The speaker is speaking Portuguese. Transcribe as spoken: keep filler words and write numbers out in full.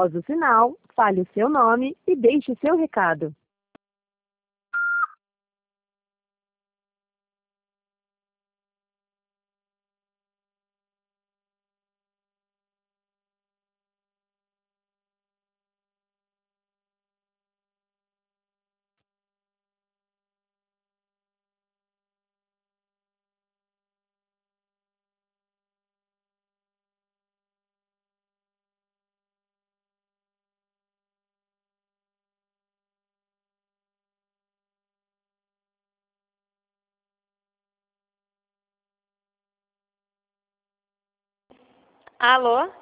Após o sinal, fale o seu nome e deixe o seu recado. Alô?